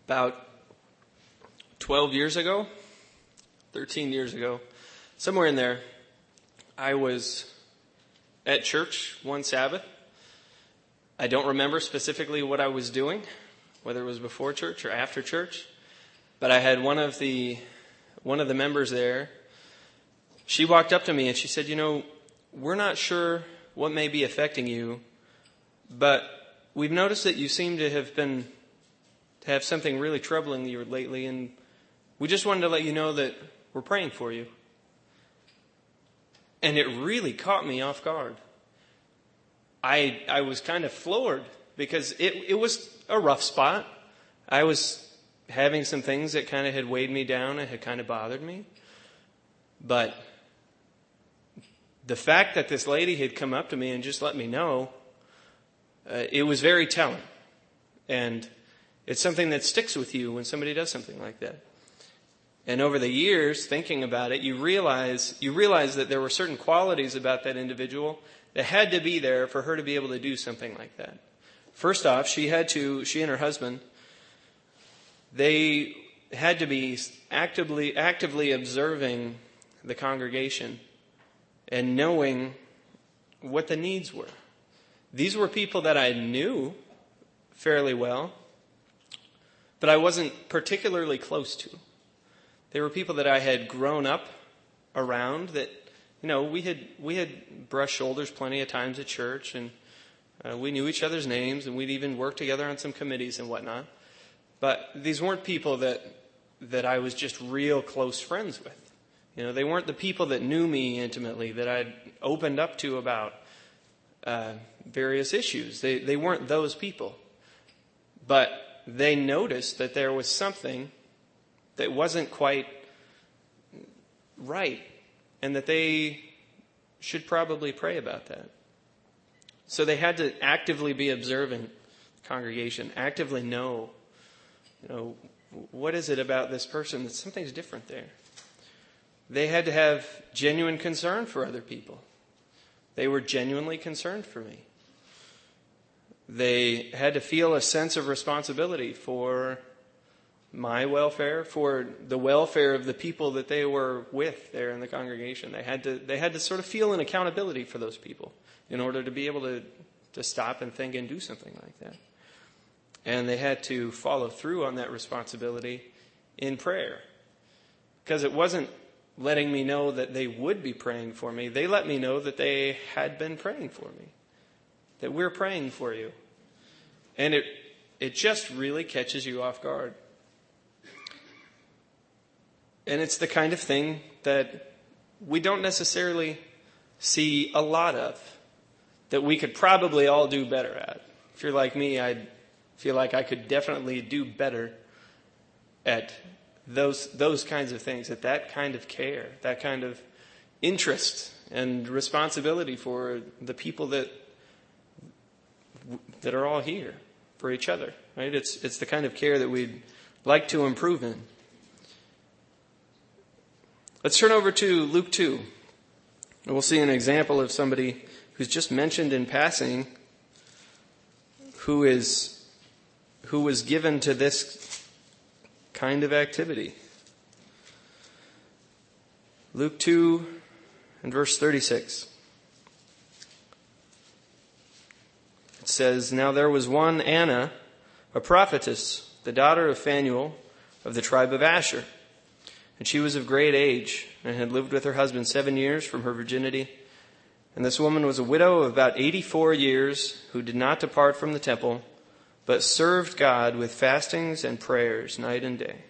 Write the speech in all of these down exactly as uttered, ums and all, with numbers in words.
About twelve years ago, thirteen years ago, somewhere in there, I was at church one Sabbath. I don't remember specifically what I was doing, whether it was before church or after church, but I had one of the one of the members there. She walked up to me and she said, "You know, we're not sure what may be affecting you, but we've noticed that you seem to have been to have something really troubling you lately, and we just wanted to let you know that we're praying for you." And it really caught me off guard. I I was kind of floored because it, it was a rough spot. I was having some things that kind of had weighed me down and had kind of bothered me. But the fact that this lady had come up to me and just let me know, uh, it was very telling. And it's something that sticks with you when somebody does something like that. And over the years, thinking about it, you realize you realize that there were certain qualities about that individual that had to be there for her to be able to do something like that. First off, she had to, she and her husband, they had to be actively actively observing the congregation and knowing what the needs were. These were people that I knew fairly well, but I wasn't particularly close to. They were people that I had grown up around that, you know, we had we had brushed shoulders plenty of times at church, and uh, we knew each other's names, and we'd even worked together on some committees and whatnot. But these weren't people that that I was just real close friends with. You know, they weren't the people that knew me intimately, that I'd opened up to about uh, various issues. They they weren't those people. But they noticed that there was something that wasn't quite right, and that they should probably pray about that. So they had to actively be observing the congregation, actively know, you know, what is it about this person that something's different there. They had to have genuine concern for other people. They were genuinely concerned for me. They had to feel a sense of responsibility for my welfare, for the welfare of the people that they were with there in the congregation. They had to they had to sort of feel an accountability for those people in order to be able to, to stop and think and do something like that. And they had to follow through on that responsibility in prayer. Because it wasn't letting me know that they would be praying for me. They let me know that they had been praying for me. That we're praying for you. And it it just really catches you off guard. And it's the kind of thing that we don't necessarily see a lot of, that we could probably all do better at. If you're like me, I feel like I could definitely do better at those those kinds of things, at that kind of care, that kind of interest and responsibility for the people that that are all here for each other. Right? It's it's the kind of care that we'd like to improve in. Let's turn over to Luke two. And we'll see an example of somebody who's just mentioned in passing who is who was given to this kind of activity. Luke two and verse thirty-six. It says, "Now there was one Anna, a prophetess, the daughter of Phanuel of the tribe of Asher. And she was of great age and had lived with her husband seven years from her virginity. And this woman was a widow of about eighty-four years who did not depart from the temple, but served God with fastings and prayers night and day."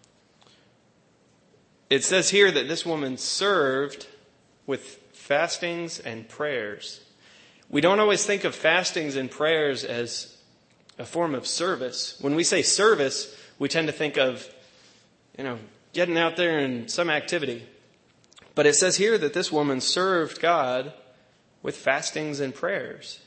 It says here that this woman served with fastings and prayers. We don't always think of fastings and prayers as a form of service. When we say service, we tend to think of, you know, getting out there in some activity. But it says here that this woman served God with fastings and prayers.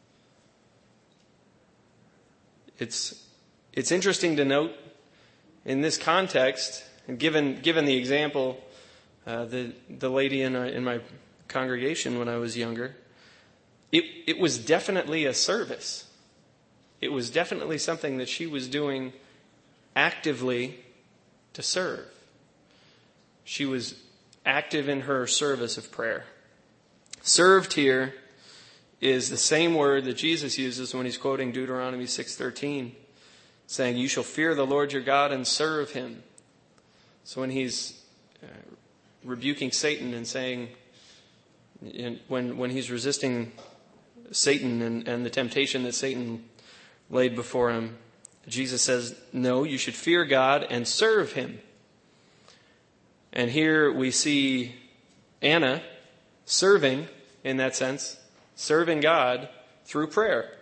It's it's interesting to note in this context, and given given the example, uh, the the lady in, a, in my congregation when I was younger, it it was definitely a service. It was definitely something that she was doing actively to serve. She was active in her service of prayer. Served here is the same word that Jesus uses when he's quoting Deuteronomy six thirteen, saying, "You shall fear the Lord your God and serve him." So when he's uh, rebuking Satan and saying, in, when when he's resisting Satan and, and the temptation that Satan laid before him, Jesus says, no, you should fear God and serve him. And here we see Anna serving, in that sense, serving God through prayer.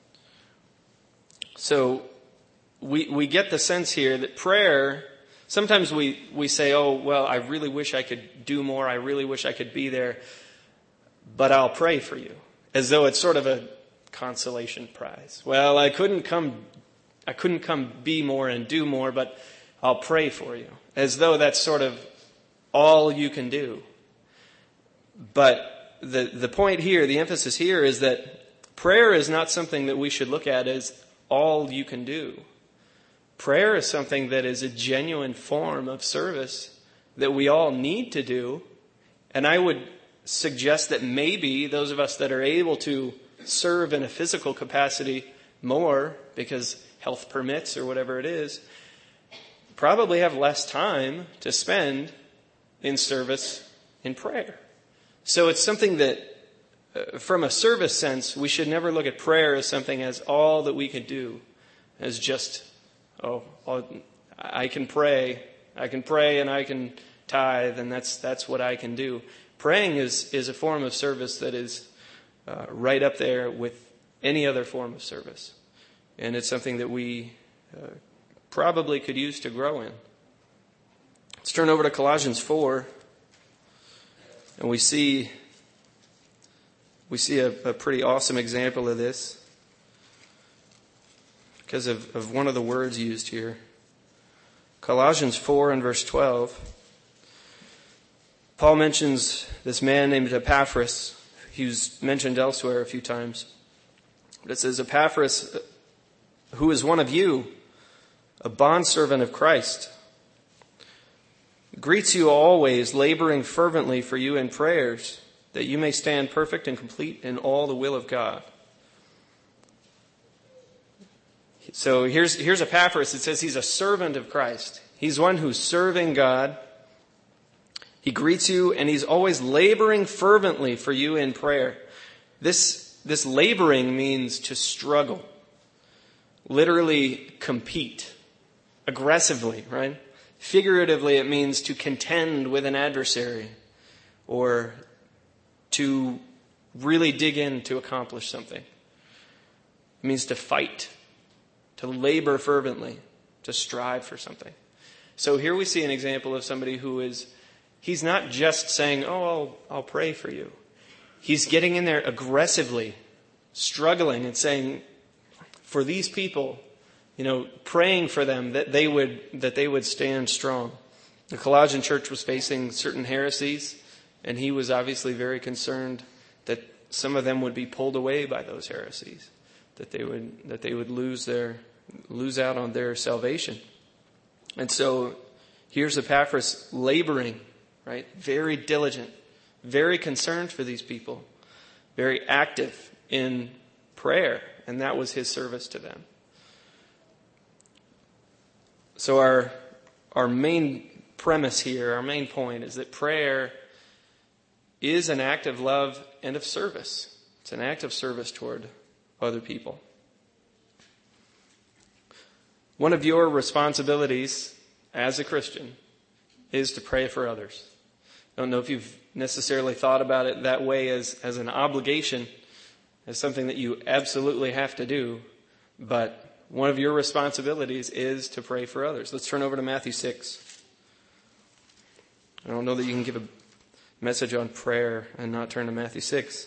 So we we get the sense here that prayer, sometimes we, we say, oh, well, I really wish I could do more. I really wish I could be there, but I'll pray for you. As though it's sort of a consolation prize. Well, I couldn't come, I couldn't come be more and do more, but I'll pray for you. As though that's sort of all you can do. But the, the point here, the emphasis here is that prayer is not something that we should look at as all you can do. Prayer is something that is a genuine form of service that we all need to do. And I would suggest that maybe those of us that are able to serve in a physical capacity more, because health permits or whatever it is, probably have less time to spend in service in prayer. So it's something that, uh, from a service sense, we should never look at prayer as something as all that we can do, as just, oh, oh I can pray, I can pray and I can tithe, and that's that's what I can do. Praying is, is a form of service that is uh, right up there with any other form of service. And it's something that we uh, probably could use to grow in. Let's turn over to Colossians four. And we see we see a, a pretty awesome example of this because of, of one of the words used here. Colossians four and verse twelve. Paul mentions this man named Epaphras. He's mentioned elsewhere a few times. But it says, Epaphras, who is one of you, a bondservant of Christ, greets you always, laboring fervently for you in prayers, that you may stand perfect and complete in all the will of God. So here's, here's Epaphras. It says he's a servant of Christ. He's one who's serving God. He greets you, and he's always laboring fervently for you in prayer. This, this laboring means to struggle. Literally compete. Aggressively, right? Figuratively, it means to contend with an adversary. Or to really dig in to accomplish something. It means to fight. To labor fervently. To strive for something. So here we see an example of somebody who is, he's not just saying, oh, I'll, I'll pray for you. He's getting in there aggressively, struggling and saying, for these people, you know, praying for them that they would, that they would stand strong. The Colossian church was facing certain heresies, and he was obviously very concerned that some of them would be pulled away by those heresies, that they would, that they would lose their, lose out on their salvation. And so here's Epaphras laboring, right? Very diligent, very concerned for these people, very active in prayer. And that was his service to them. So our, our main premise here, our main point is that prayer is an act of love and of service. It's an act of service toward other people. One of your responsibilities as a Christian is to pray for others. I don't know if you've necessarily thought about it that way as, as an obligation, as something that you absolutely have to do, but one of your responsibilities is to pray for others. Let's turn over to Matthew six. I don't know that you can give a message on prayer and not turn to Matthew six.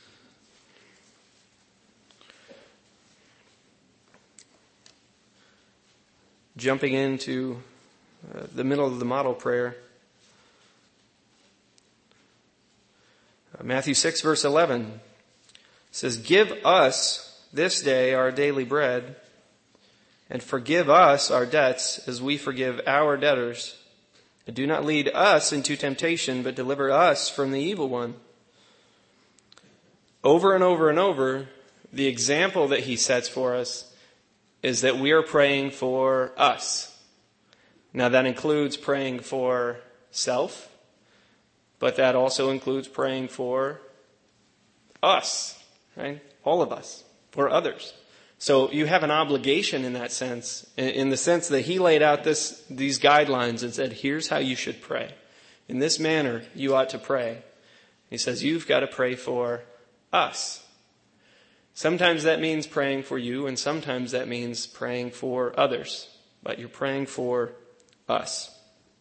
Jumping into uh, the middle of the model prayer. Uh, Matthew six verse eleven says, give us this day our daily bread, And forgive us our debts as we forgive our debtors. And do not lead us into temptation, but deliver us from the evil one. Over and over and over, the example that he sets for us is that we are praying for us. Now that includes praying for self, but that also includes praying for us, right? All of us, for others. So you have an obligation in that sense, in the sense that he laid out this these guidelines and said, here's how you should pray. In this manner, you ought to pray. He says, you've got to pray for us. Sometimes that means praying for you, and sometimes that means praying for others. But you're praying for us.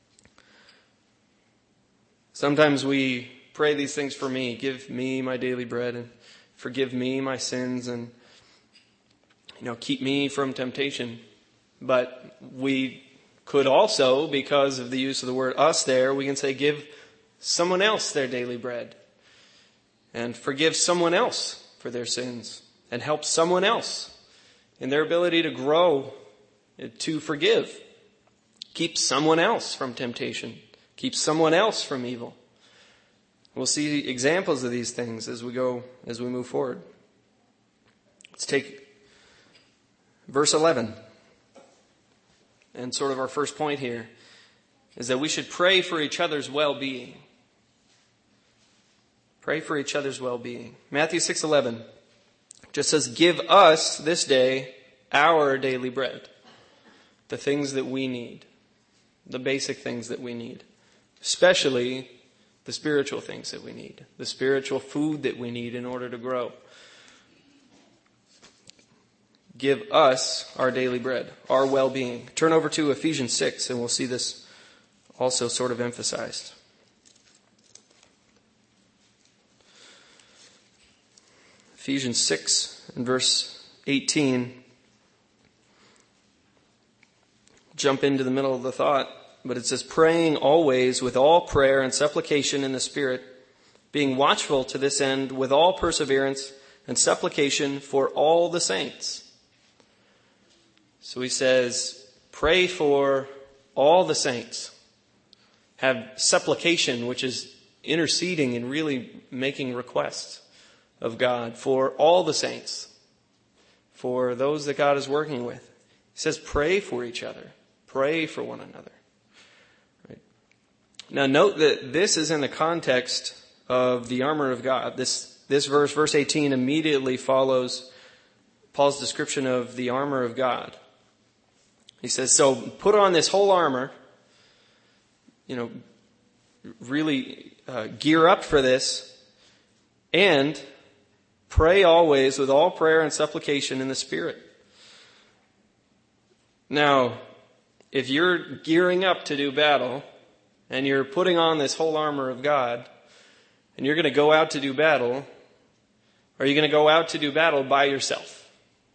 Sometimes we pray these things for me. Give me my daily bread, and forgive me my sins, and you know, keep me from temptation. But we could also, because of the use of the word us there, we can say give someone else their daily bread, and forgive someone else for their sins, and help someone else in their ability to grow, to forgive. Keep someone else from temptation. Keep someone else from evil. We'll see examples of these things as we go, as we move forward. Let's take verse eleven. And sort of our first point here is that we should pray for each other's well-being. Pray for each other's well-being. Matthew six eleven just says, give us this day our daily bread. The things that we need. The basic things that we need. Especially the spiritual things that we need. The spiritual food that we need in order to grow. Give us our daily bread, our well-being. Turn over to Ephesians six and we'll see this also sort of emphasized. Ephesians six and verse eighteen. Jump into the middle of the thought, but it says, praying always with all prayer and supplication in the Spirit, being watchful to this end with all perseverance and supplication for all the saints. So he says, pray for all the saints. Have supplication, which is interceding and really making requests of God for all the saints, for those that God is working with. He says, pray for each other. Pray for one another. Right. Now note that this is in the context of the armor of God. This, this verse, verse eighteen, immediately follows Paul's description of the armor of God. He says, so put on this whole armor, you know, really uh, gear up for this, and pray always with all prayer and supplication in the Spirit. Now, if you're gearing up to do battle, and you're putting on this whole armor of God, and you're going to go out to do battle, are you going to go out to do battle by yourself?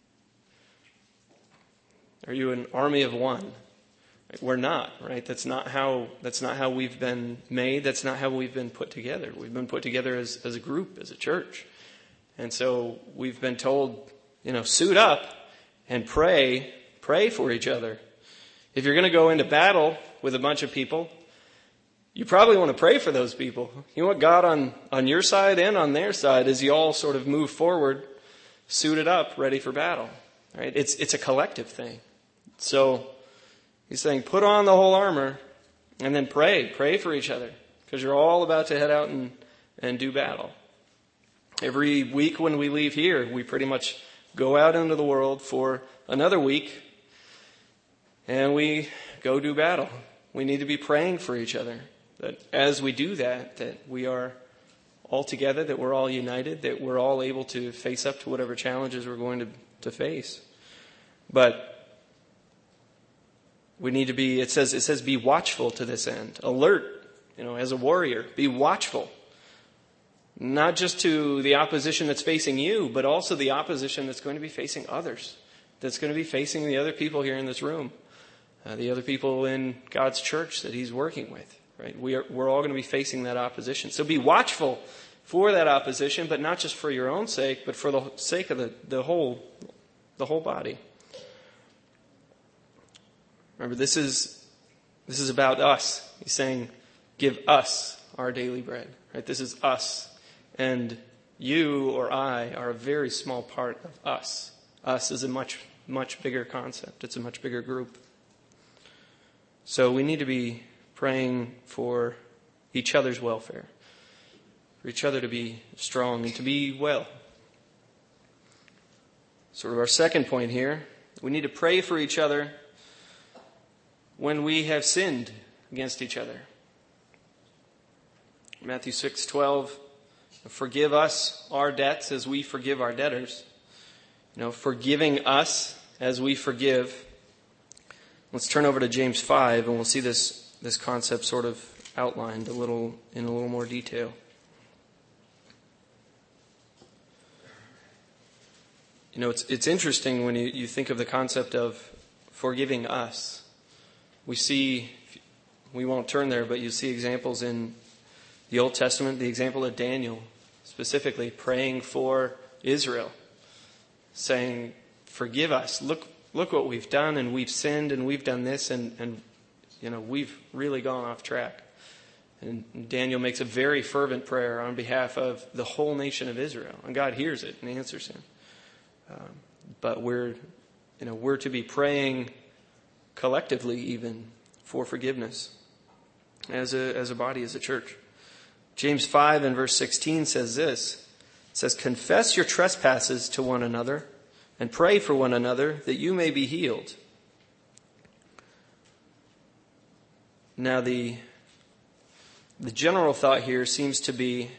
Are you an army of one? We're not, right? That's not how, that's not how we've been made. That's not how we've been put together. We've been put together as, as a group, as a church. And so we've been told, you know, suit up and pray, pray for each other. If you're going to go into battle with a bunch of people, you probably want to pray for those people. You want God on, on your side and on their side as you all sort of move forward, suited up, ready for battle. Right? It's, it's a collective thing. So he's saying, put on the whole armor and then pray. Pray for each other because you're all about to head out and, and do battle. Every week when we leave here, we pretty much go out into the world for another week and we go do battle. We need to be praying for each other. That as we do that, that we are all together, that we're all united, that we're all able to face up to whatever challenges we're going to, to face. But we need to be, it says, it says be watchful to this end. Alert, you know, as a warrior, be watchful. Not just to the opposition that's facing you, but also the opposition that's going to be facing others. That's going to be facing the other people here in this room. Uh, the other people in God's church that he's working with. Right? We are, we're all going to be facing that opposition. So be watchful for that opposition, but not just for your own sake, but for the sake of the, the whole, the whole body. Remember, this is this is about us. He's saying, give us our daily bread. Right? This is us. And you or I are a very small part of us. Us is a much, much bigger concept. It's a much bigger group. So we need to be praying for each other's welfare, for each other to be strong and to be well. Sort of our second point here, we need to pray for each other when we have sinned against each other. Matthew six twelve, forgive us our debts as we forgive our debtors. You know, forgiving us as we forgive. Let's turn over to James five and we'll see this, this concept sort of outlined a little in a little more detail. You know, it's it's interesting when you, you think of the concept of forgiving us. We see, we won't turn there, but you see examples in the Old Testament, the example of Daniel, specifically praying for Israel, saying, forgive us. Look, look what we've done, and we've sinned, and we've done this, and, and you know, we've really gone off track. And Daniel makes a very fervent prayer on behalf of the whole nation of Israel, and God hears it and answers him. Um, but we're, you know, we're to be praying collectively, even for forgiveness, as a as a body, as a church. James five and verse sixteen says this. It says, confess your trespasses to one another and pray for one another that you may be healed. Now the the general thought here seems to be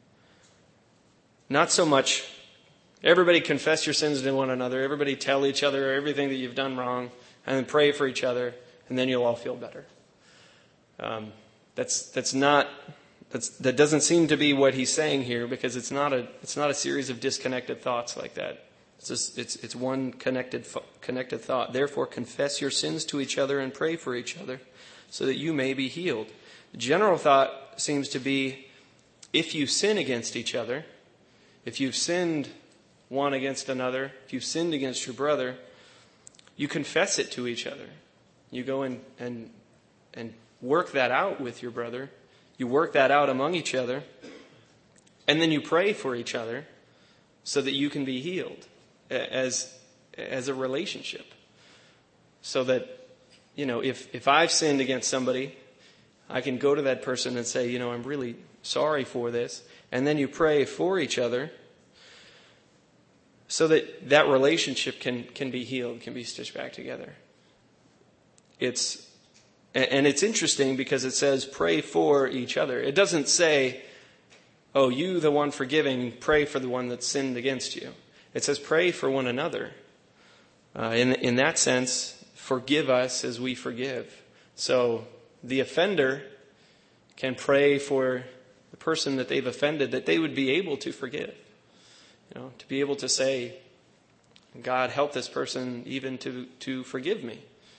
not so much everybody confess your sins to one another, everybody tell each other everything that you've done wrong, and then pray for each other, and then you'll all feel better. Um, that's that's not that's that doesn't seem to be what he's saying here, because it's not a it's not a series of disconnected thoughts like that. It's just it's it's one connected connected thought. Therefore, confess your sins to each other and pray for each other, so that you may be healed. The general thought seems to be, if you sin against each other, if you've sinned one against another, if you've sinned against your brother, you confess it to each other. You go and, and, and work that out with your brother. You work that out among each other. And then you pray for each other so that you can be healed as, as a relationship. So that, you know, if, if I've sinned against somebody, I can go to that person and say, you know, I'm really sorry for this. And then you pray for each other so that that relationship can, can be healed, can be stitched back together. It's, and it's interesting because it says pray for each other. It doesn't say, oh, you, the one forgiving, pray for the one that sinned against you. It says pray for one another. Uh, in, in that sense, forgive us as we forgive. So the offender can pray for the person that they've offended, that they would be able to forgive. You know, to be able to say, God, help this person even to, to forgive me.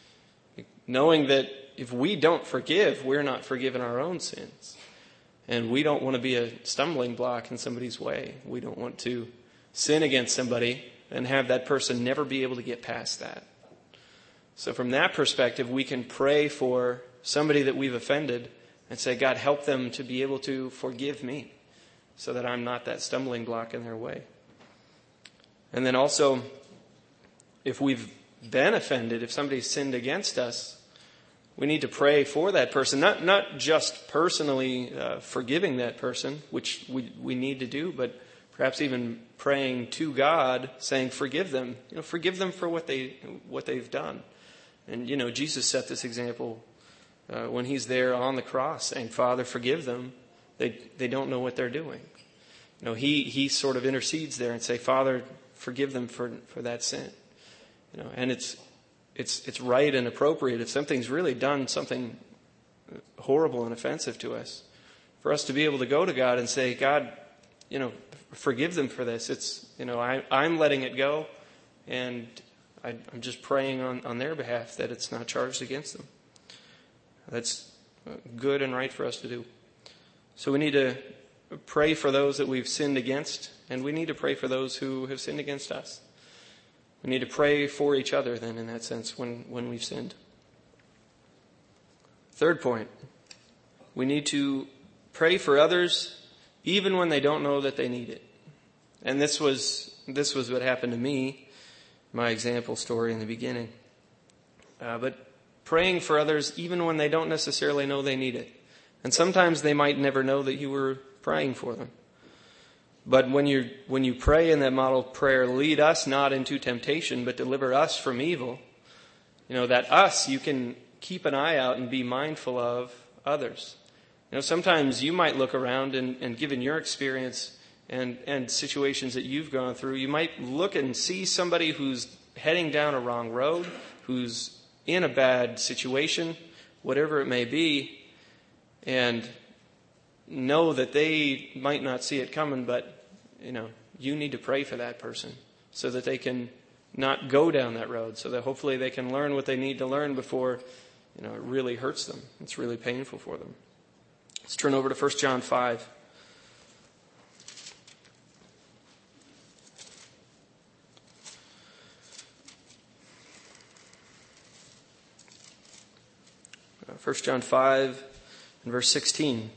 Knowing that if we don't forgive, we're not forgiven our own sins. And we don't want to be a stumbling block in somebody's way. We don't want to sin against somebody and have that person never be able to get past that. So from that perspective, we can pray for somebody that we've offended and say, God, help them to be able to forgive me so that I'm not that stumbling block in their way. And then also, if we've been offended, if somebody's sinned against us, we need to pray for that person. Not not just personally uh, forgiving that person, which we, we need to do, but perhaps even praying to God, saying, forgive them. You know, forgive them for what they what they've done. And, you know, Jesus set this example uh, when he's there on the cross saying, Father, forgive them. They they don't know what they're doing. You know, he he sort of intercedes there and say, Father, forgive them for, for that sin. You know, and it's it's it's right and appropriate if something's really done something horrible and offensive to us, for us to be able to go to God and say, God, you know, forgive them for this. It's, you know, I I'm letting it go, and I, I'm just praying on, on their behalf that it's not charged against them. That's good and right for us to do. So we need to pray for those that we've sinned against, and we need to pray for those who have sinned against us. We need to pray for each other then, in that sense, when, when we've sinned. Third point, we need to pray for others even when they don't know that they need it. And this was this was what happened to me, my example story in the beginning. Uh, but praying for others even when they don't necessarily know they need it. And sometimes they might never know that you were praying for them. But when you when you pray in that model prayer, lead us not into temptation, but deliver us from evil, you know, that us, you can keep an eye out and be mindful of others. You know, sometimes you might look around and, and given your experience and, and situations that you've gone through, you might look and see somebody who's heading down a wrong road, who's in a bad situation, whatever it may be, and know that they might not see it coming, but, you know, you need to pray for that person so that they can not go down that road, so that hopefully they can learn what they need to learn before, you know, it really hurts them. It's really painful for them. Let's turn over to First John five. First John five and verse sixteen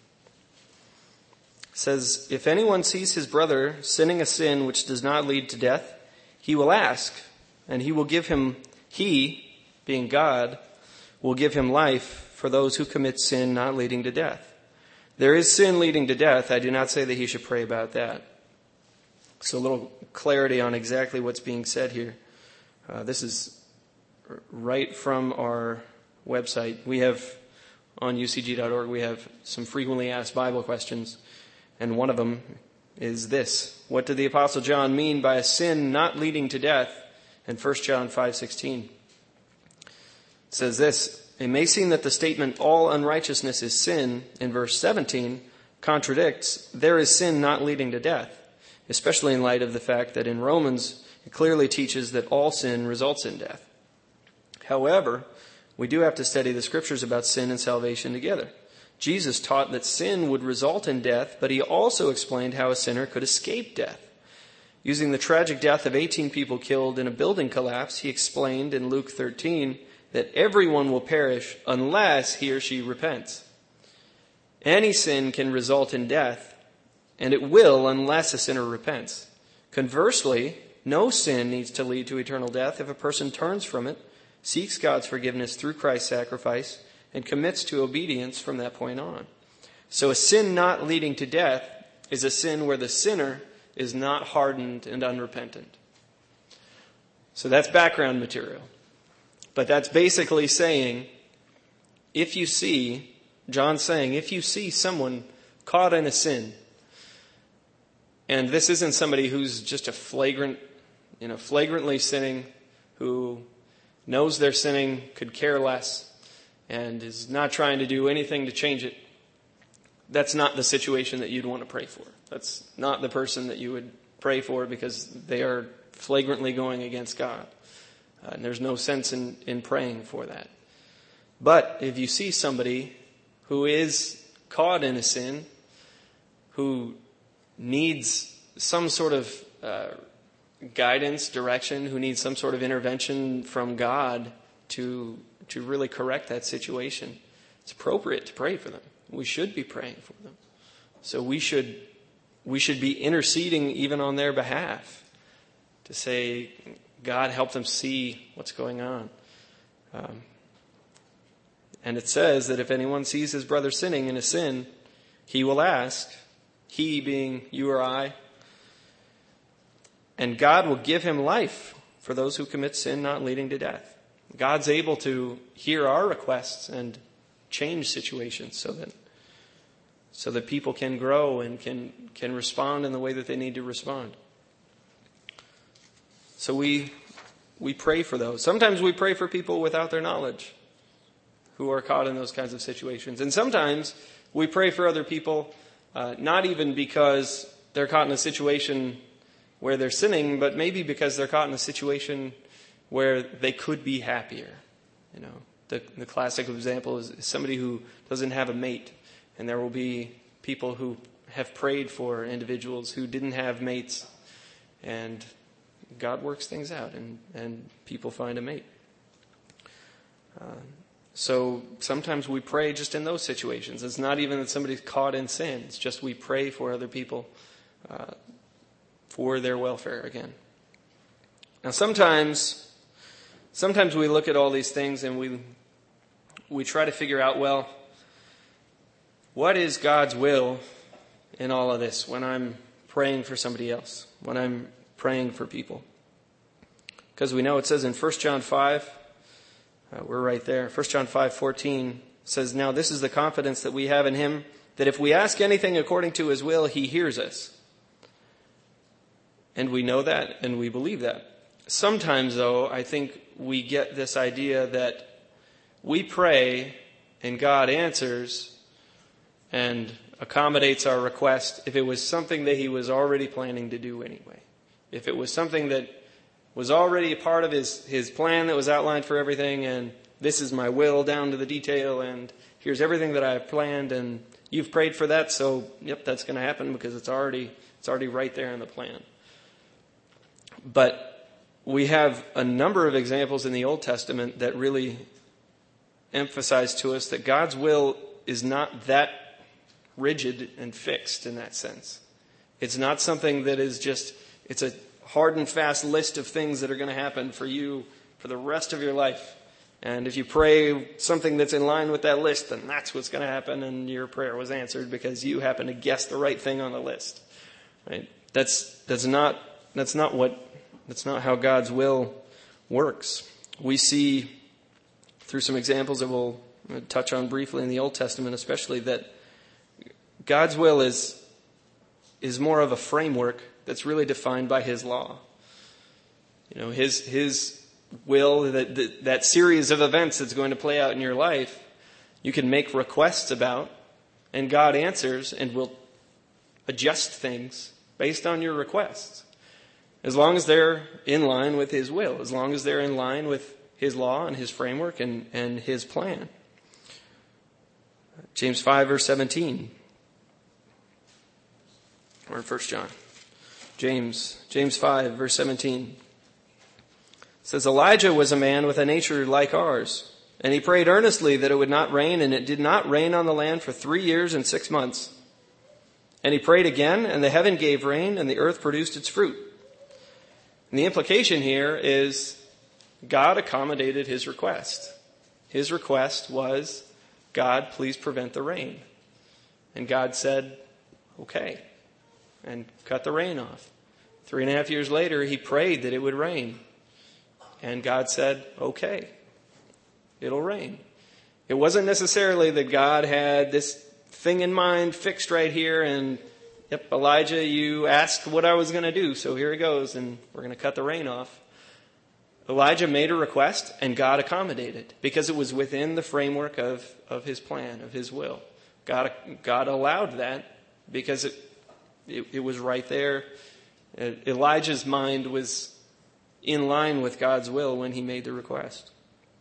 says, "If anyone sees his brother sinning a sin which does not lead to death, he will ask, and he will give him, he, being God, will give him life for those who commit sin not leading to death. There is sin leading to death. I do not say that he should pray about that." So a little clarity on exactly what's being said here. Uh, this is right from our website. We have, on U C G dot org, we have some frequently asked Bible questions. And one of them is this: what did the Apostle John mean by a sin not leading to death in First John five sixteen? It says this: "It may seem that the statement, all unrighteousness is sin, in verse seventeen, contradicts, there is sin not leading to death, especially in light of the fact that in Romans it clearly teaches that all sin results in death. However, we do have to study the scriptures about sin and salvation together. Jesus taught that sin would result in death, but he also explained how a sinner could escape death. Using the tragic death of eighteen people killed in a building collapse, he explained in Luke thirteen that everyone will perish unless he or she repents. Any sin can result in death, and it will unless a sinner repents. Conversely, no sin needs to lead to eternal death if a person turns from it, seeks God's forgiveness through Christ's sacrifice, and commits to obedience from that point on. So a sin not leading to death is a sin where the sinner is not hardened and unrepentant." So that's background material. But that's basically saying, if you see, John's saying, if you see someone caught in a sin, and this isn't somebody who's just a flagrant, you know, flagrantly sinning, who knows they're sinning, could care less, and is not trying to do anything to change it, that's not the situation that you'd want to pray for. That's not the person that you would pray for, because they are flagrantly going against God. Uh, and there's no sense in, in praying for that. But if you see somebody who is caught in a sin, who needs some sort of uh, guidance, direction, who needs some sort of intervention from God to to really correct that situation, it's appropriate to pray for them. We should be praying for them. So we should we should be interceding even on their behalf to say, God, help them see what's going on. Um, and it says that if anyone sees his brother sinning in a sin, he will ask, he being you or I, and God will give him life for those who commit sin not leading to death. God's able to hear our requests and change situations so that so that people can grow and can can respond in the way that they need to respond. So we we pray for those. Sometimes we pray for people without their knowledge who are caught in those kinds of situations. And sometimes we pray for other people uh, not even because they're caught in a situation where they're sinning, but maybe because they're caught in a situation where they could be happier. You know, the, the classic example is somebody who doesn't have a mate, and there will be people who have prayed for individuals who didn't have mates, and God works things out, and, and people find a mate. Uh, So sometimes we pray just in those situations. It's not even that somebody's caught in sin. It's just we pray for other people uh, for their welfare again. Now sometimes, sometimes we look at all these things and we we try to figure out, well, what is God's will in all of this when I'm praying for somebody else, when I'm praying for people? Because we know it says in First John five, uh, we're right there, First John five fourteen says, now this is the confidence that we have in him, that if we ask anything according to his will, he hears us. And we know that and we believe that. Sometimes, though, I think we get this idea that we pray and God answers and accommodates our request if it was something that he was already planning to do anyway. If it was something that was already a part of his, his plan that was outlined for everything, and this is my will down to the detail, and here's everything that I've planned, and you've prayed for that, so yep, that's going to happen because it's already it's already right there in the plan. But we have a number of examples in the Old Testament that really emphasize to us that God's will is not that rigid and fixed in that sense. It's not something that is just, it's a hard and fast list of things that are going to happen for you for the rest of your life. And if you pray something that's in line with that list, then that's what's going to happen, and your prayer was answered because you happen to guess the right thing on the list. Right? That's that's not that's not what that's not how God's will works. We see through some examples that we'll touch on briefly in the Old Testament, especially, that God's will is is more of a framework that's really defined by his law. You know, his his will, that, that that series of events that's going to play out in your life, you can make requests about, and God answers and will adjust things based on your requests. As long as they're in line with his will, as long as they're in line with his law and his framework and, and his plan. James five, verse seventeen. Or First John. James, James five, verse seventeen. It says, Elijah was a man with a nature like ours, and he prayed earnestly that it would not rain, and it did not rain on the land for three years and six months. And he prayed again, and the heaven gave rain, and the earth produced its fruit. And the implication here is God accommodated his request. His request was, God, please prevent the rain. And God said, okay, and cut the rain off. Three and a half years later, he prayed that it would rain. And God said, okay, it'll rain. It wasn't necessarily that God had this thing in mind fixed right here and, yep, Elijah, you asked what I was going to do, so here it goes, and we're going to cut the rain off. Elijah made a request, and God accommodated, because it was within the framework of, of his plan, of his will. God, God allowed that because it, it, it was right there. Elijah's mind was in line with God's will when he made the request.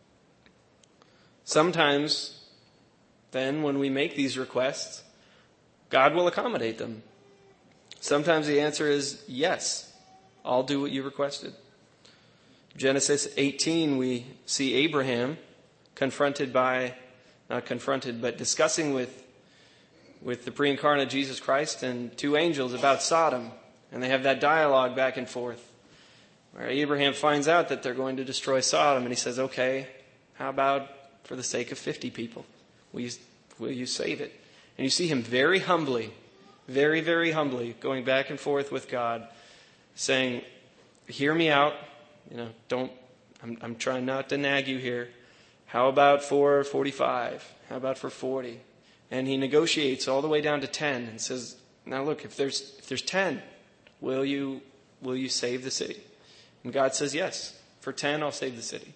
Sometimes, then, when we make these requests, God will accommodate them. Sometimes the answer is yes, I'll do what you requested. Genesis eighteen, we see Abraham confronted by, not confronted, but discussing with, with the pre-incarnate Jesus Christ and two angels about Sodom. And they have that dialogue back and forth, where Abraham finds out that they're going to destroy Sodom. And he says, okay, how about for the sake of fifty people? Will you, will you save it? And you see him very humbly, very, very humbly going back and forth with God, saying, hear me out. You know, don't, I'm, I'm trying not to nag you here. How about for forty-five? How about for forty? And he negotiates all the way down to ten and says, now look, if there's, if there's ten, will you, will you save the city? And God says, yes, for ten, I'll save the city.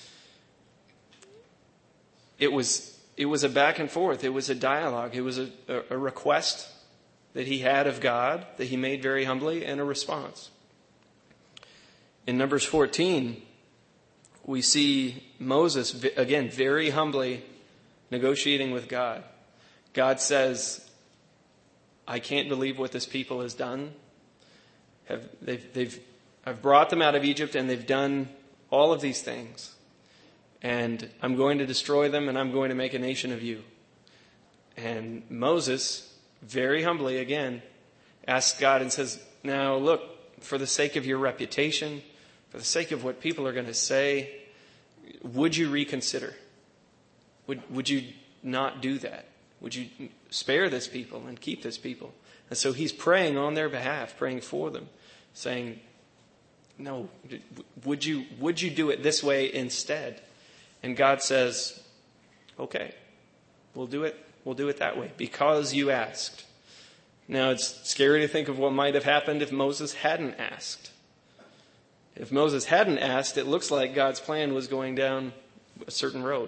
It was, it was a back and forth. It was a dialogue. It was a, a, a request that he had of God that he made very humbly, and a response. In Numbers fourteen, we see Moses, again, very humbly negotiating with God. God says, I can't believe what this people has done. Have, they've, they've, I've brought them out of Egypt, and they've done all of these things. and I'm going to destroy them, and I'm going to make a nation of you. And Moses, very humbly again, asks God and says, now look, for the sake of your reputation, for the sake of what people are going to say, would you reconsider? Would, would you not do that? Would you spare this people and keep this people? And so he's praying on their behalf, praying for them, saying, no, would you, would you do it this way instead? And God says, okay, we'll do it. We'll do it that way because you asked. Now it's scary to think of what might have happened if Moses hadn't asked. If Moses hadn't asked, it looks like God's plan was going down a certain road.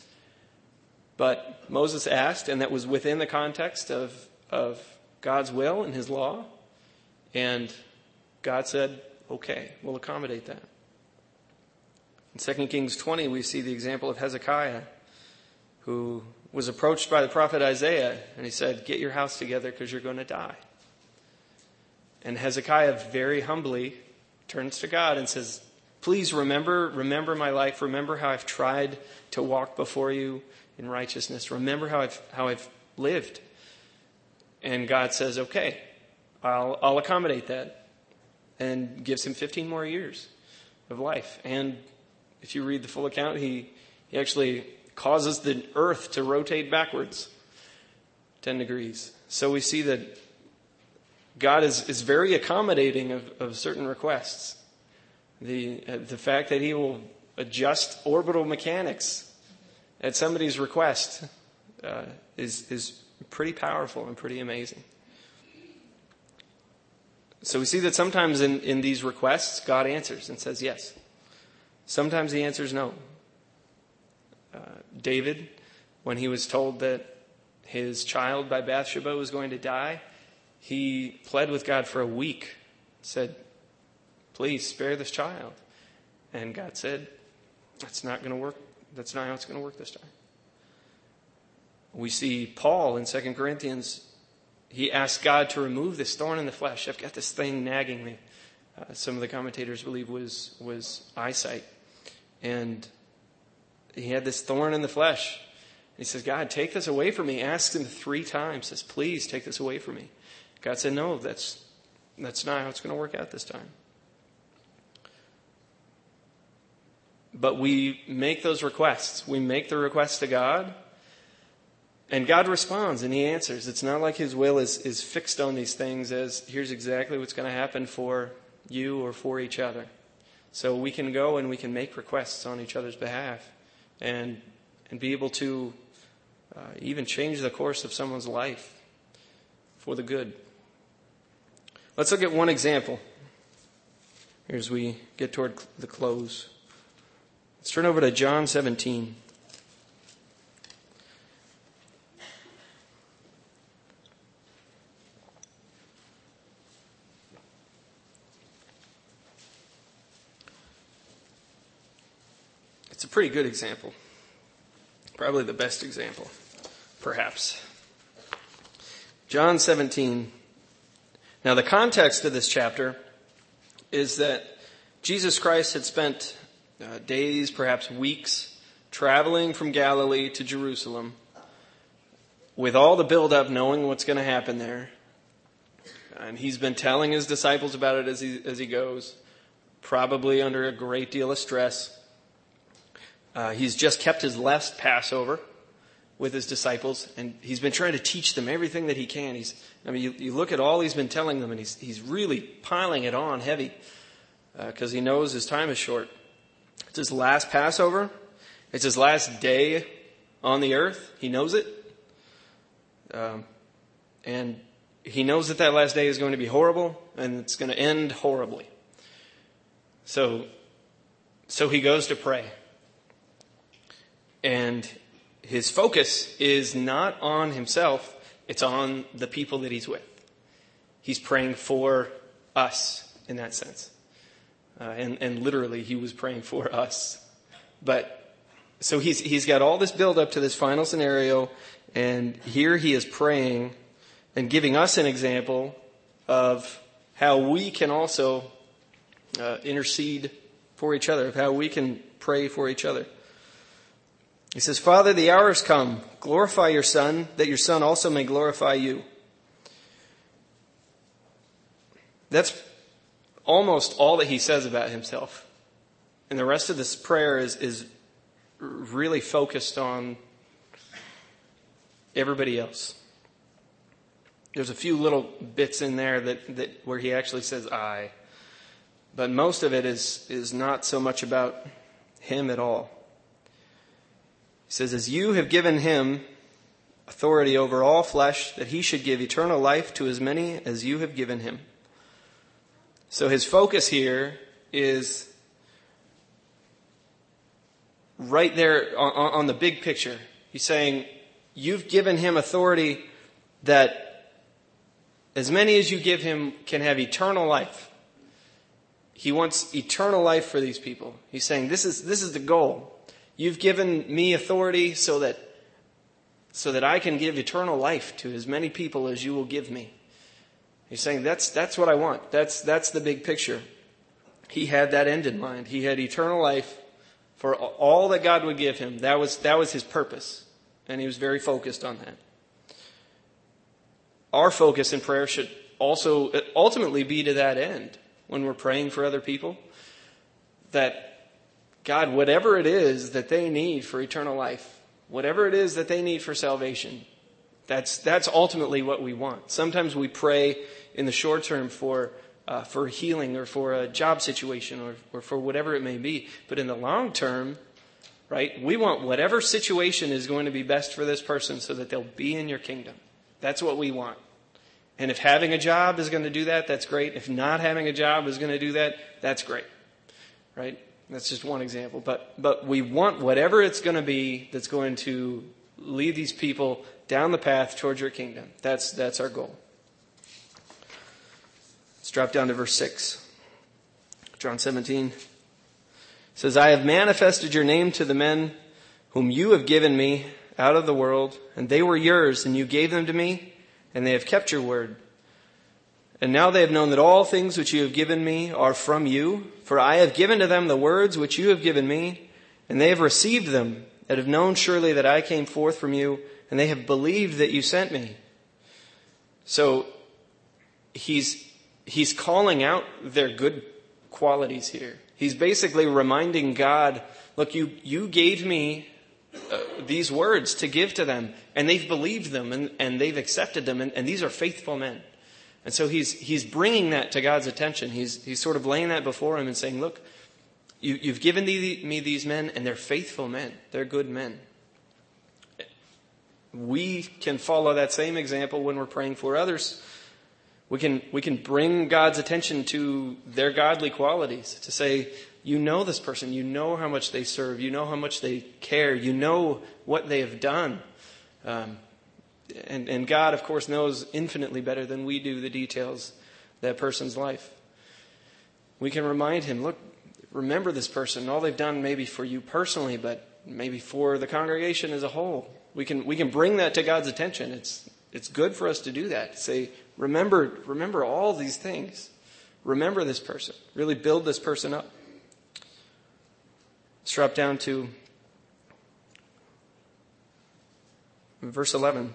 But Moses asked, and that was within the context of, of God's will and his law. And God said, okay, we'll accommodate that. In Second Kings twenty, we see the example of Hezekiah, who was approached by the prophet Isaiah, and he said, get your house together because you're going to die. And Hezekiah very humbly turns to God and says, please remember, remember my life. Remember how I've tried to walk before you in righteousness. Remember how I've, how I've lived. And God says, okay, I'll, I'll accommodate that, and gives him fifteen more years of life. And if you read the full account, he, he actually causes the earth to rotate backwards ten degrees. So we see that God is, is very accommodating of, of certain requests. The, uh, the fact that he will adjust orbital mechanics at somebody's request uh, is, is pretty powerful and pretty amazing. So we see that sometimes in, in these requests, God answers and says yes. Sometimes he answers no. Uh, David, when he was told that his child by Bathsheba was going to die, he pled with God for a week, said, please spare this child. And God said, that's not going to work. That's not how it's going to work this time. We see Paul in Second Corinthians. He asked God to remove this thorn in the flesh. I've got this thing nagging me. Uh, some of the commentators believe was was eyesight. And he had this thorn in the flesh. And he says, God, take this away from me. Asks him three times. Says, please take this away from me. God said, no, that's that's not how it's going to work out this time. But we make those requests. We make the requests to God. And God responds and he answers. It's not like his will is, is fixed on these things as here's exactly what's going to happen for you or for each other. So we can go and we can make requests on each other's behalf and and be able to uh, even change the course of someone's life for the good. Let's look at one example here as we get toward the close. Let's turn over to John seventeen. It's a pretty good example. Probably the best example, perhaps. John seventeen. Now, the context of this chapter is that Jesus Christ had spent uh, days, perhaps weeks, traveling from Galilee to Jerusalem with all the build-up, knowing what's going to happen there. And he's been telling his disciples about it as he, as he goes, probably under a great deal of stress. Uh, he's just kept his last Passover with his disciples, and he's been trying to teach them everything that he can. He's, I mean, you, you look at all he's been telling them, and he's he's really piling it on heavy because uh, he knows his time is short. It's his last Passover. It's his last day on the earth. He knows it, um, and he knows that that last day is going to be horrible, and it's going to end horribly. So, so he goes to pray. And his focus is not on himself, it's on the people that he's with. He's praying for us in that sense. Uh, and, and literally, he was praying for us. But so he's he's got all this build up to this final scenario, and here he is praying and giving us an example of how we can also uh, intercede for each other, of how we can pray for each other. He says, Father, the hour has come. Glorify your Son, that your Son also may glorify you. That's almost all that he says about himself. And the rest of this prayer is, is really focused on everybody else. There's a few little bits in there that, that where he actually says I. But most of it is, is not so much about him at all. He says, as you have given him authority over all flesh, that he should give eternal life to as many as you have given him. So his focus here is right there on, on the big picture. He's saying, you've given him authority that as many as you give him can have eternal life. He wants eternal life for these people. He's saying, this is, this is the goal. You've given me authority so that, so that I can give eternal life to as many people as you will give me. He's saying, that's, that's what I want. That's, that's the big picture. He had that end in mind. He had eternal life for all that God would give him. That was, that was his purpose. And he was very focused on that. Our focus in prayer should also ultimately be to that end when we're praying for other people. That God, whatever it is that they need for eternal life, whatever it is that they need for salvation, that's that's ultimately what we want. Sometimes we pray in the short term for uh, for healing or for a job situation or, or for whatever it may be. But in the long term, right, we want whatever situation is going to be best for this person so that they'll be in your kingdom. That's what we want. And if having a job is going to do that, that's great. If not having a job is going to do that, that's great. Right? That's just one example. But but we want whatever it's going to be that's going to lead these people down the path towards your kingdom. That's that's our goal. Let's drop down to verse six. John seventeen. It says, I have manifested your name to the men whom you have given me out of the world, and they were yours, and you gave them to me, and they have kept your word. And now they have known that all things which you have given me are from you, for I have given to them the words which you have given me, and they have received them, and have known surely that I came forth from you, and they have believed that you sent me. So he's he's calling out their good qualities here. He's basically reminding God, look, you, you gave me uh, these words to give to them, and they've believed them, and, and they've accepted them, and, and these are faithful men. And so he's he's bringing that to God's attention. He's he's sort of laying that before him and saying, look, you, you've given the, me these men, and they're faithful men. They're good men. We can follow that same example when we're praying for others. We can we can bring God's attention to their godly qualities, to say, you know this person, you know how much they serve, you know how much they care, you know what they have done. Um, and, and God, of course, knows infinitely better than we do the details of that person's life. We can remind him, look, remember this person, all they've done maybe for you personally, but maybe for the congregation as a whole. We can we can bring that to God's attention. It's it's good for us to do that. Say, remember, remember all these things. Remember this person. Really build this person up. Let's drop down to verse eleven.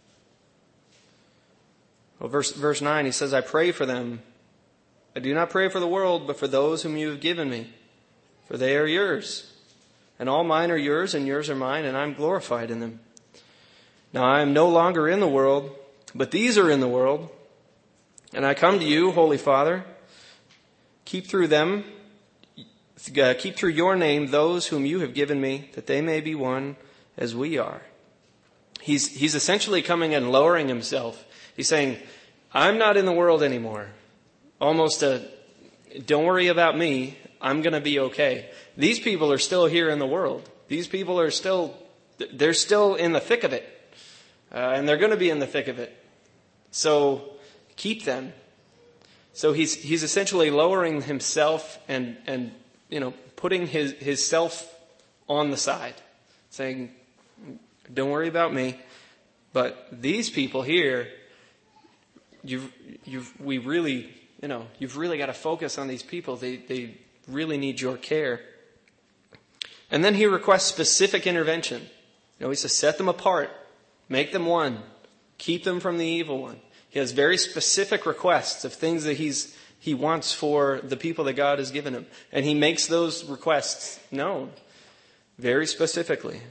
Well, verse verse nine, he says, I pray for them. I do not pray for the world, but for those whom you have given me, for they are yours. And all mine are yours, and yours are mine, and I'm glorified in them. Now I am no longer in the world, but these are in the world. And I come to you, Holy Father, keep through them, uh, keep through your name those whom you have given me, that they may be one as we are. He's, he's essentially coming and lowering himself. He's saying, I'm not in the world anymore. Almost a, don't worry about me. I'm going to be okay. These people are still here in the world. These people are still, they're still in the thick of it. Uh, and they're going to be in the thick of it. So keep them. So he's, he's essentially lowering himself and, and, you know, putting his, his self on the side, saying, don't worry about me. But these people here, you've, you've, we really, you know, you've really got to focus on these people. They, they really need your care. And then he requests specific intervention. You know, he says, set them apart, make them one, keep them from the evil one. He has very specific requests of things that he's he wants for the people that God has given him. And he makes those requests known very specifically.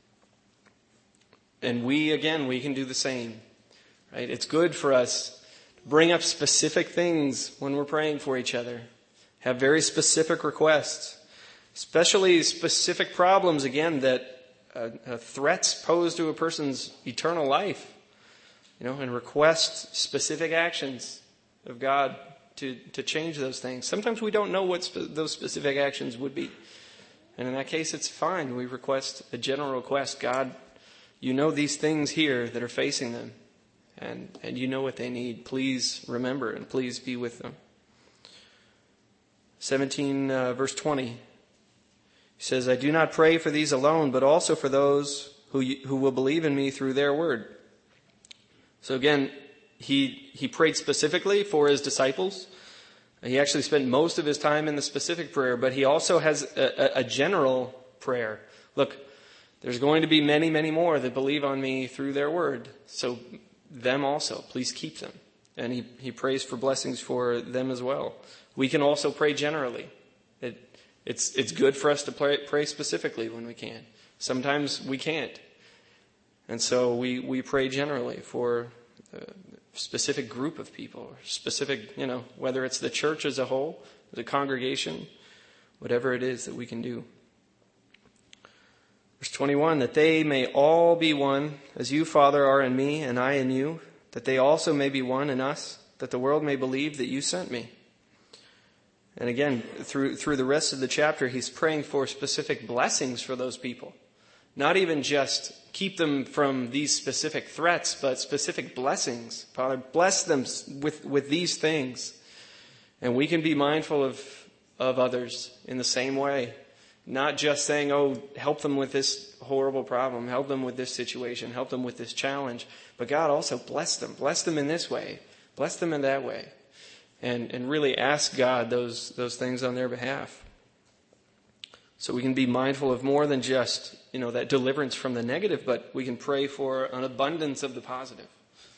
And we, again, we can do the same. Right? It's good for us to bring up specific things when we're praying for each other. Have very specific requests. Especially specific problems, again, that uh, uh, threats posed to a person's eternal life. You know, and request specific actions of God to, to change those things. Sometimes we don't know what spe- those specific actions would be. And in that case, it's fine. We request a general request. God, you know these things here that are facing them. And, and you know what they need. Please remember and please be with them. seventeen, uh, verse twenty. He says, I do not pray for these alone, but also for those who who will believe in me through their word. So again, he he prayed specifically for his disciples. He actually spent most of his time in the specific prayer, but he also has a, a, a general prayer. Look, there's going to be many, many more that believe on me through their word. So them also, please keep them. And he, he prays for blessings for them as well. We can also pray generally. It, it's, it's good for us to pray, pray specifically when we can. Sometimes we can't. And so we, we pray generally for a specific group of people, or specific, you know, whether it's the church as a whole, the congregation, whatever it is that we can do. Verse twenty-one, that they may all be one, as you, Father, are in me, and I in you, that they also may be one in us, that the world may believe that you sent me. And again, through through the rest of the chapter, he's praying for specific blessings for those people. Not even just keep them from these specific threats, but specific blessings. Father, bless them with, with these things. And we can be mindful of, of others in the same way. Not just saying, oh, help them with this horrible problem, help them with this situation, help them with this challenge. But God, also bless them. Bless them in this way. Bless them in that way. And, and really ask God those, those things on their behalf. So we can be mindful of more than just, you know, that deliverance from the negative, but we can pray for an abundance of the positive.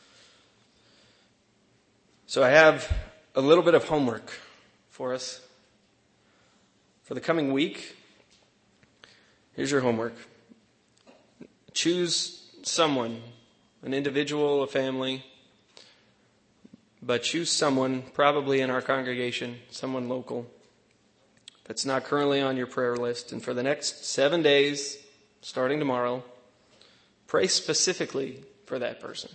So I have a little bit of homework for us. For the coming week, here's your homework. Choose someone, an individual, a family, but choose someone, probably in our congregation, someone local, that's not currently on your prayer list. And for the next seven days, starting tomorrow, pray specifically for that person.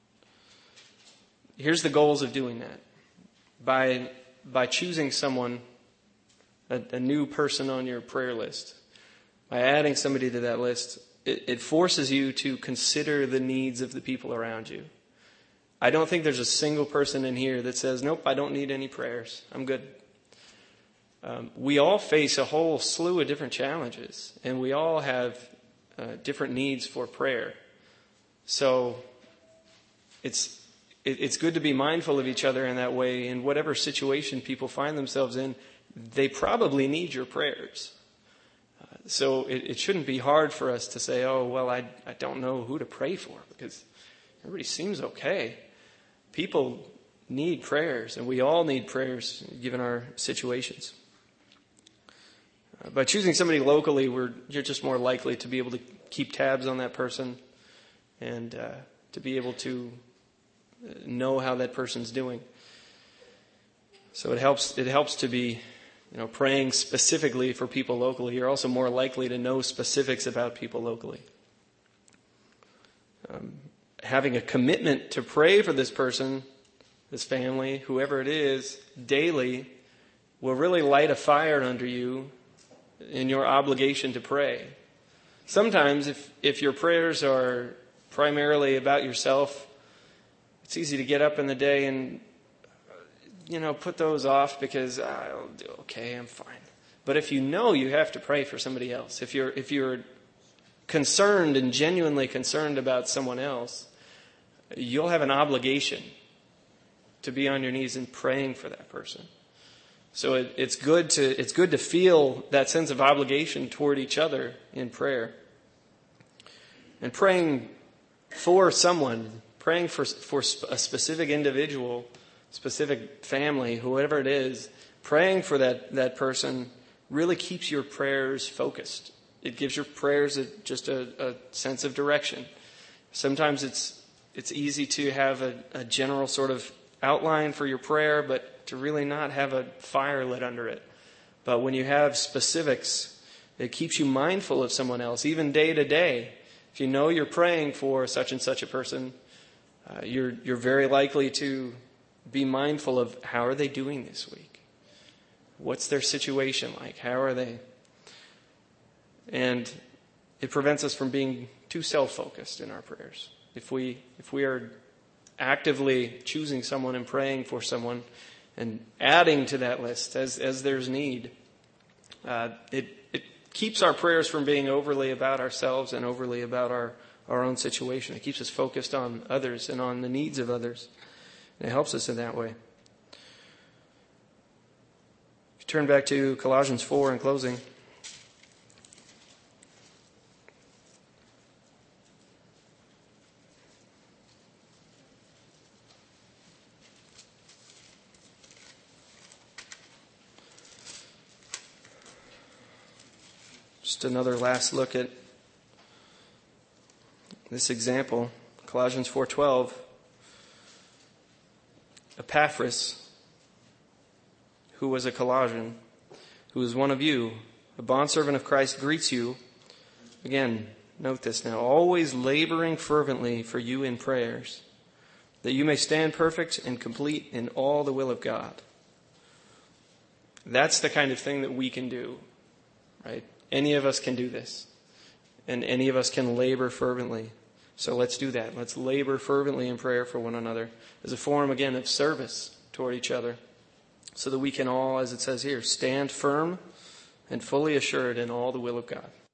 Here's the goals of doing that. By, by choosing someone, a, a new person on your prayer list, by adding somebody to that list, it, it forces you to consider the needs of the people around you. I don't think there's a single person in here that says, nope, I don't need any prayers. I'm good. Um, we all face a whole slew of different challenges, and we all have uh, different needs for prayer. So it's it, it's good to be mindful of each other in that way. In whatever situation people find themselves in, they probably need your prayers. Uh, so it, it shouldn't be hard for us to say, oh, well, I, I don't know who to pray for, because everybody seems okay. People need prayers, and we all need prayers given our situations. Uh, by choosing somebody locally, we're you're just more likely to be able to keep tabs on that person and uh, to be able to know how that person's doing. So it helps. It helps to be, you know, praying specifically for people locally. You're also more likely to know specifics about people locally. Um, having a commitment to pray for this person, this family, whoever it is, daily, will really light a fire under you in your obligation to pray. Sometimes if, if your prayers are primarily about yourself, it's easy to get up in the day and, you know, put those off because I'll do okay, I'm fine. But if you know you have to pray for somebody else, if you're if you're concerned and genuinely concerned about someone else, you'll have an obligation to be on your knees and praying for that person. So it, it's good to it's good to feel that sense of obligation toward each other in prayer. And praying for someone, praying for for a specific individual, specific family, whoever it is, praying for that, that person really keeps your prayers focused. It gives your prayers a, just a, a sense of direction. Sometimes it's it's easy to have a, a general sort of outline for your prayer, but to really not have a fire lit under it. But when you have specifics, it keeps you mindful of someone else, even day to day. If you know you're praying for such and such a person, uh, you're you're very likely to be mindful of how are they doing this week? What's their situation like? How are they? And it prevents us from being too self-focused in our prayers. If we if we are actively choosing someone and praying for someone and adding to that list as as there's need, uh, it it keeps our prayers from being overly about ourselves and overly about our, our own situation. It keeps us focused on others and on the needs of others. And it helps us in that way. If you turn back to Colossians four in closing. Just another last look at this example, Colossians four twelve. Epaphras, who was a Colossian, who is one of you, a bondservant of Christ, greets you. Again, note this now, always laboring fervently for you in prayers, that you may stand perfect and complete in all the will of God. That's the kind of thing that we can do, right? Any of us can do this. And any of us can labor fervently. So let's do that. Let's labor fervently in prayer for one another as a form, again, of service toward each other, so that we can all, as it says here, stand firm and fully assured in all the will of God.